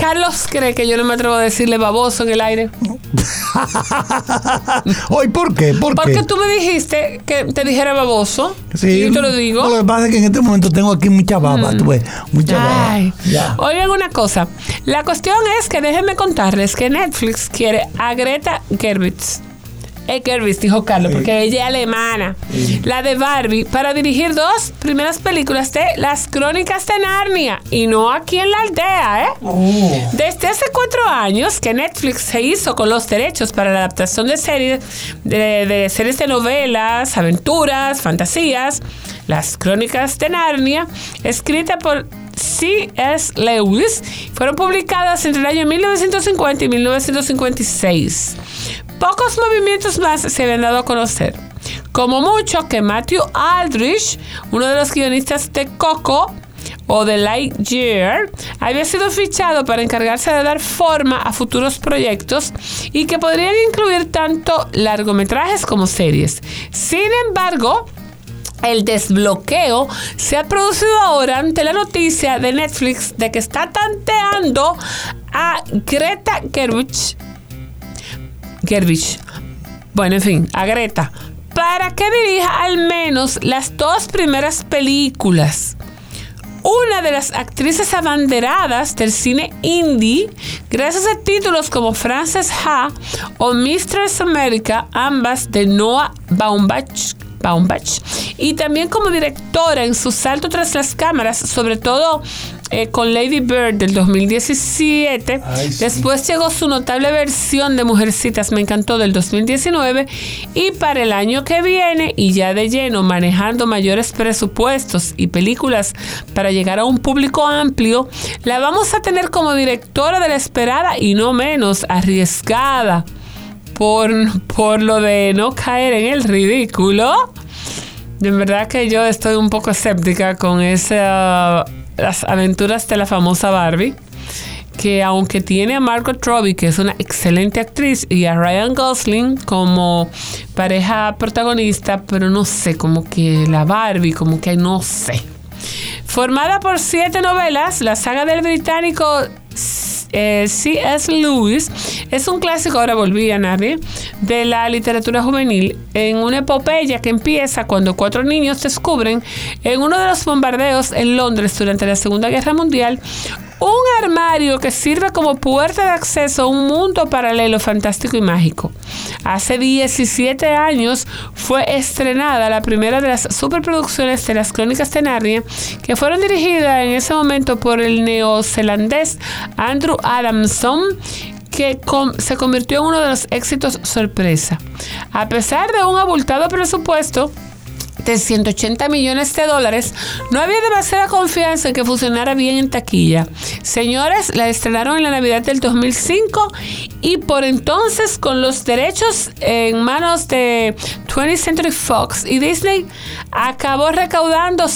Carlos cree que yo no me atrevo a decirle baboso en el aire. Oye, ¿por qué? Porque tú me dijiste que te dijera baboso. Sí, y yo te lo digo. Lo que pasa es que en este momento tengo aquí mucha baba, tú ves, mucha baba. Ya. Oigan una cosa. La cuestión es que déjenme contarles que Netflix quiere a Greta Gerwig. Gerwig, dijo Carlos, porque ella es alemana. La de Barbie, para dirigir 2 primeras películas de Las Crónicas de Narnia. Y no aquí en la aldea, Desde hace 4 años que Netflix se hizo con los derechos para la adaptación de series, de series de novelas, aventuras, fantasías. Las Crónicas de Narnia, escrita por C.S. Lewis, fueron publicadas entre el año 1950 y 1956. Pocos movimientos más se habían dado a conocer. Como mucho que Matthew Aldrich, uno de los guionistas de Coco o de Lightyear, había sido fichado para encargarse de dar forma a futuros proyectos y que podrían incluir tanto largometrajes como series. Sin embargo, el desbloqueo se ha producido ahora ante la noticia de Netflix de que está tanteando a Greta Gerwig. Bueno, en fin, a Greta, para que dirija al menos las 2 primeras películas. Una de las actrices abanderadas del cine indie, gracias a títulos como Frances Ha o Mistress America, ambas de Noah Baumbach, y también como directora en su salto tras las cámaras, sobre todo con Lady Bird del 2017. Después llegó su notable versión de Mujercitas, me encantó, del 2019, y para el año que viene, y ya de lleno manejando mayores presupuestos y películas para llegar a un público amplio, la vamos a tener como directora de la esperada y no menos arriesgada por lo de no caer en el ridículo. De verdad que yo estoy un poco escéptica con las aventuras de la famosa Barbie, que aunque tiene a Margot Robbie, que es una excelente actriz, y a Ryan Gosling como pareja protagonista, pero no sé, como que la Barbie, como que no sé. Formada por 7 novelas, la saga del británico C.S. Lewis es un clásico, ahora volví a narrar, de la literatura juvenil, en una epopeya que empieza cuando 4 niños descubren en uno de los bombardeos en Londres durante la Segunda Guerra Mundial un armario que sirve como puerta de acceso a un mundo paralelo, fantástico y mágico. Hace 17 años fue estrenada la primera de las superproducciones de Las Crónicas de Narnia, que fueron dirigidas en ese momento por el neozelandés Andrew Adamson, que se convirtió en uno de los éxitos sorpresa. A pesar de un abultado presupuesto de $180 millones, no había demasiada confianza en que funcionara bien en taquilla. Señores, la estrenaron en la Navidad del 2005 y por entonces, con los derechos en manos de 20th Century Fox y Disney, acabó recaudando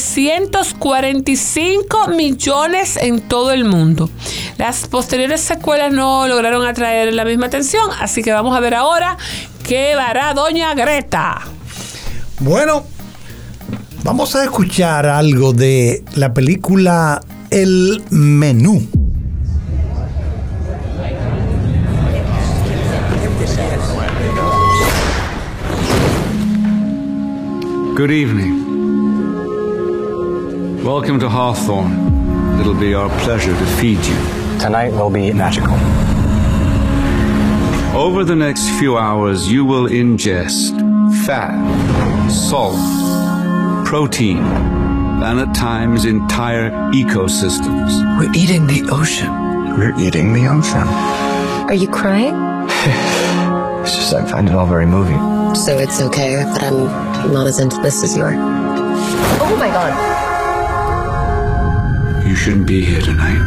$745 millones en todo el mundo. Las posteriores secuelas no lograron atraer la misma atención, así que vamos a ver ahora qué hará doña Greta. Bueno, vamos a escuchar algo de la película El Menú. Good evening. Welcome to Hawthorne. It'll be our pleasure to feed you. Tonight will be magical. Over the next few hours, you will ingest fat, salt, protein, and at times entire ecosystems. We're eating the ocean. We're eating the ocean. Are you crying? It's just I find it all very moving. So it's okay that I'm not as into this as you are. Oh my God. You shouldn't be here tonight.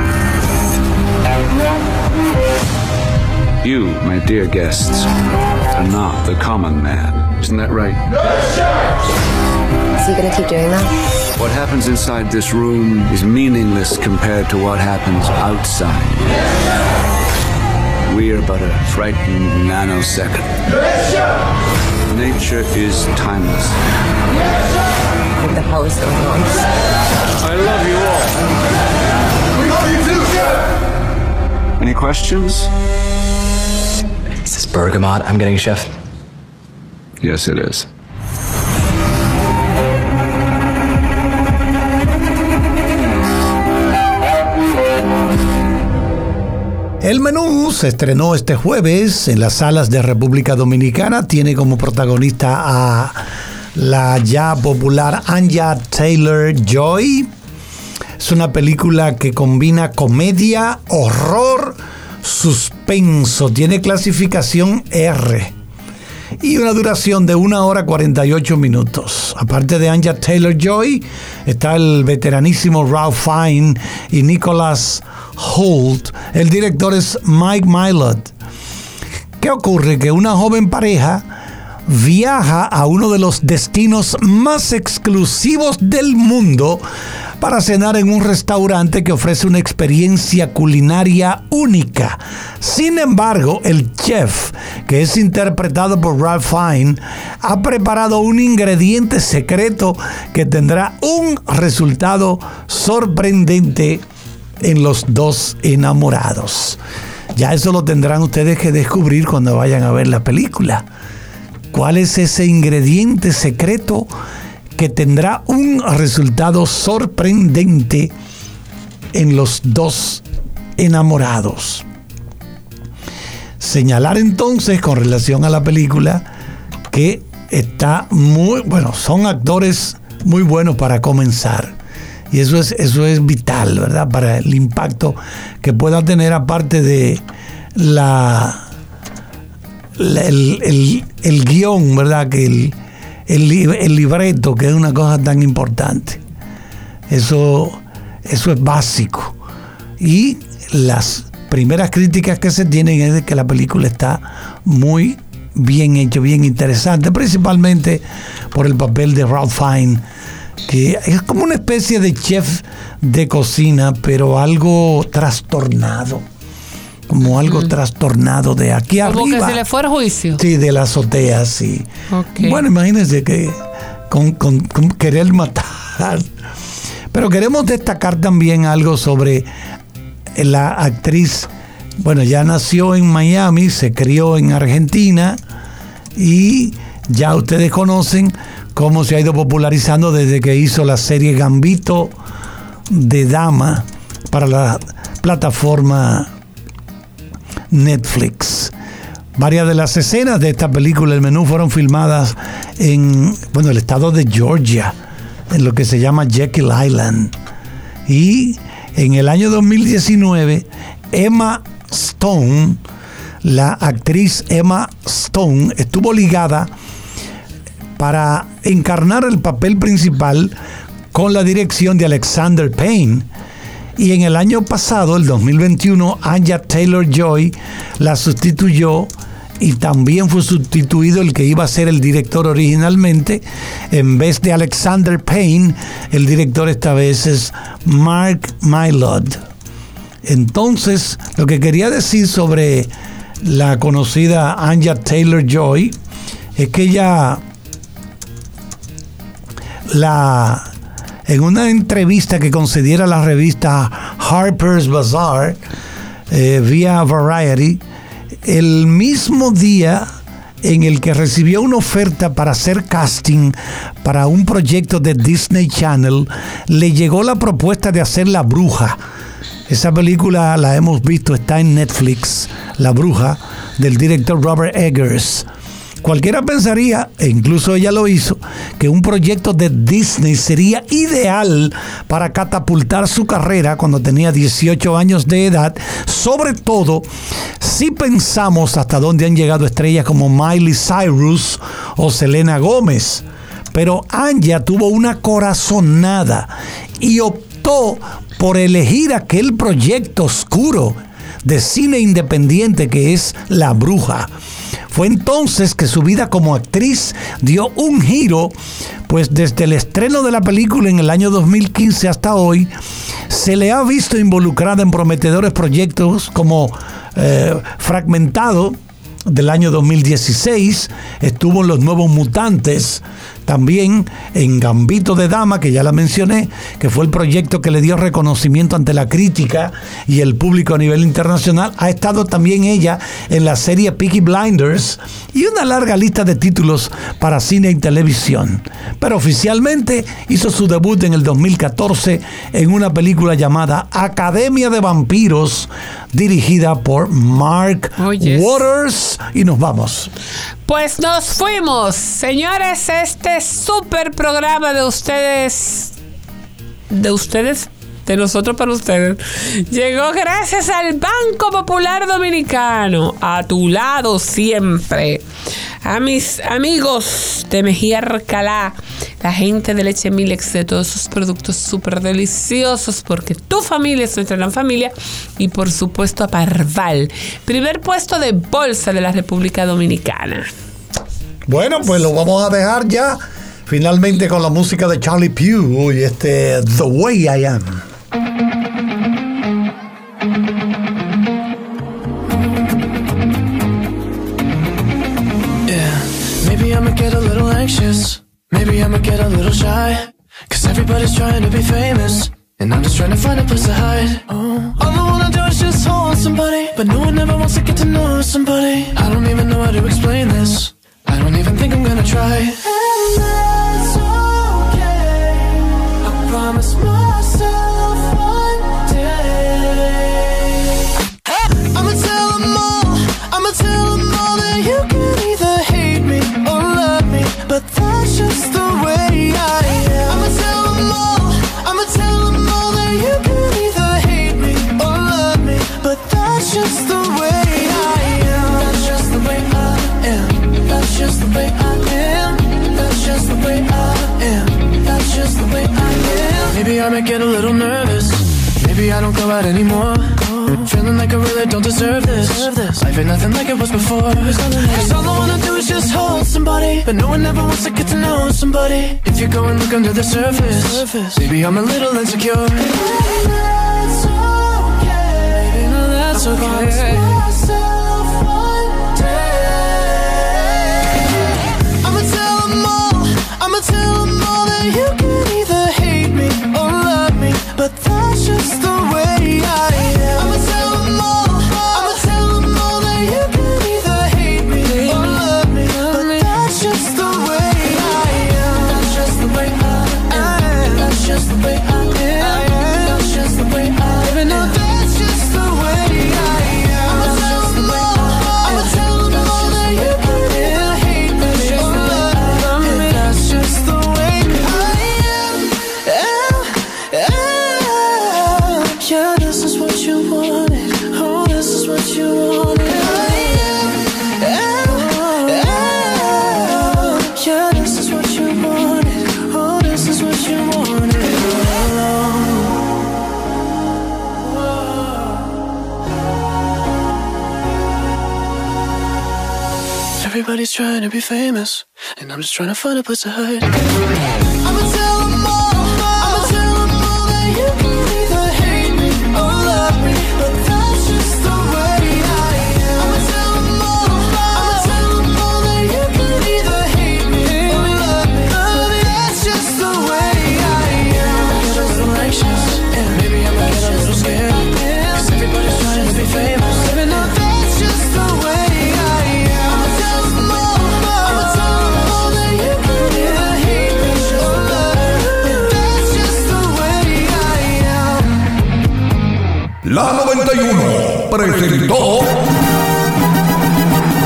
You, my dear guests, are not the common man. Isn't that right? Is he gonna keep doing that? What happens inside this room is meaningless compared to what happens outside. We are but a frightened nanosecond. Nature is timeless. What the hell is going on? I love you all. We love you too, Chef! questions? Is this bergamot I'm getting, Chef? Yes, it is. El menú se estrenó este jueves en las salas de República Dominicana. Tiene como protagonista a la ya popular Anya Taylor-Joy. Es una película que combina comedia, horror, suspenso. Tiene clasificación R y una duración de 1 hora 48 minutos. Aparte de Anya Taylor-Joy, está el veteranísimo Ralph Fiennes y Nicholas Hoult. El director es Mike Mylod. ¿Qué ocurre? Que una joven pareja viaja a uno de los destinos más exclusivos del mundo para cenar en un restaurante que ofrece una experiencia culinaria única. Sin embargo, el chef, que es interpretado por Ralph Fiennes, ha preparado un ingrediente secreto que tendrá un resultado sorprendente en los dos enamorados. Ya eso lo tendrán ustedes que descubrir cuando vayan a ver la película. ¿Cuál es ese ingrediente secreto que tendrá un resultado sorprendente en los dos enamorados? Señalar entonces con relación a la película que está muy bueno, son actores muy buenos para comenzar. Y eso es vital, ¿verdad? Para el impacto que pueda tener, aparte de el guión, ¿verdad? Que el libreto, que es una cosa tan importante. Eso es básico. Y las primeras críticas que se tienen es de que la película está muy bien hecha, bien interesante, principalmente por el papel de Ralph Fiennes, que es como una especie de chef de cocina, pero algo trastornado. Como algo trastornado de aquí arriba. Como que se le fue el juicio. Sí, de la azotea, sí. Okay. Bueno, imagínense que con querer matar. Pero queremos destacar también algo sobre la actriz. Bueno, ya nació en Miami, se crió en Argentina y ya ustedes conocen cómo se ha ido popularizando desde que hizo la serie Gambito de Dama para la plataforma Netflix. Varias de las escenas de esta película, el menú, fueron filmadas en el estado de Georgia, en lo que se llama Jekyll Island. Y en el año 2019, Emma Stone, la actriz Emma Stone, estuvo ligada para encarnar el papel principal con la dirección de Alexander Payne. Y en el año pasado, el 2021, Anya Taylor-Joy la sustituyó y también fue sustituido el que iba a ser el director originalmente. En vez de Alexander Payne, el director esta vez es Mark Mylod. Entonces, lo que quería decir sobre la conocida Anya Taylor-Joy es que ella en una entrevista que concediera la revista Harper's Bazaar vía Variety, el mismo día en el que recibió una oferta para hacer casting para un proyecto de Disney Channel, le llegó la propuesta de hacer La Bruja. Esa película la hemos visto, está en Netflix, La Bruja, del director Robert Eggers. Cualquiera pensaría, e incluso ella lo hizo, que un proyecto de Disney sería ideal para catapultar su carrera cuando tenía 18 años de edad, sobre todo si pensamos hasta dónde han llegado estrellas como Miley Cyrus o Selena Gómez. Pero Anya tuvo una corazonada y optó por elegir aquel proyecto oscuro de cine independiente que es La Bruja. Fue entonces que su vida como actriz dio un giro, pues desde el estreno de la película en el año 2015 hasta hoy, se le ha visto involucrada en prometedores proyectos como Fragmentado, del año 2016, estuvo en Los Nuevos Mutantes, También en Gambito de Dama, que ya la mencioné, que fue el proyecto que le dio reconocimiento ante la crítica y el público a nivel internacional. Ha estado también ella en la serie Peaky Blinders y una larga lista de títulos para cine y televisión. Pero oficialmente hizo su debut en el 2014 en una película llamada Academia de Vampiros, dirigida por Mark Waters. Y nos vamos. Pues nos fuimos, señores. Este super programa de nosotros para ustedes, llegó gracias al Banco Popular Dominicano, a tu lado siempre. A mis amigos de Mejía Alcalá, la gente de Leche Milex, de todos sus productos súper deliciosos, porque tu familia es nuestra gran familia. Y por supuesto a Parval, primer puesto de bolsa de la República Dominicana. Bueno, pues lo vamos a dejar ya finalmente con la música de Charlie Puth y The Way I Am. Maybe I'ma get a little anxious. Maybe I'ma get a little shy. 'Cause everybody's trying to be famous, and I'm just trying to find a place to hide. All I wanna do is just hold somebody, but no one ever wants to get to know somebody. I don't even know how to explain this. I don't even think I'm gonna try. And that's okay. I promise myself one day I'ma tell them all that you can either hate me or love me, but that's just the way I am. I'ma tell them all that you can either hate me or love me, but that's just the way I am. That's just the way I am. That's just the way I am. That's just the way I am. That's just the way I am. Maybe I might get a little nervous. Maybe I don't go out anymore. Feeling like I really don't deserve this. Life ain't nothing like it was before. 'Cause all I wanna do is just hold somebody, but no one ever wants to get to know somebody. If you go and look under the surface, maybe I'm a little insecure. That's okay. Baby, no, that's okay. I'ma tell them all that you can either hate me or love me, but that's just the way I am. I'ma tell them all that you can either hate me or love me, but that's just the way I am. That's just the way I am. That's just the way I am. That's just the way I am. Even though that's just the way I am. I'ma tell them all that you can either hate me or love me, that's just the way I am. Yeah, this is what you wanted. Oh, this is what you wanted. Yeah, this is what you wanted. Oh, this is what you wanted. Everybody's trying to be famous, and I'm just trying to find a place to hide. I'ma tell them all that you can either hate me or love me, but that's just the way I am. I'ma tell them all that you can either hate me or love me, but that's just the way I am. I get a little anxious, and maybe I might get a little scared, 'cause everybody's trying to be famous, even though that's just the way I am. I'ma tell them all that you can either hate me or love me, but that's just the way I am. La 91 presentó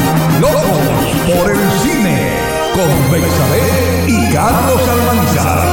Locos por el Cine con Bexabé y Carlos Almanzar.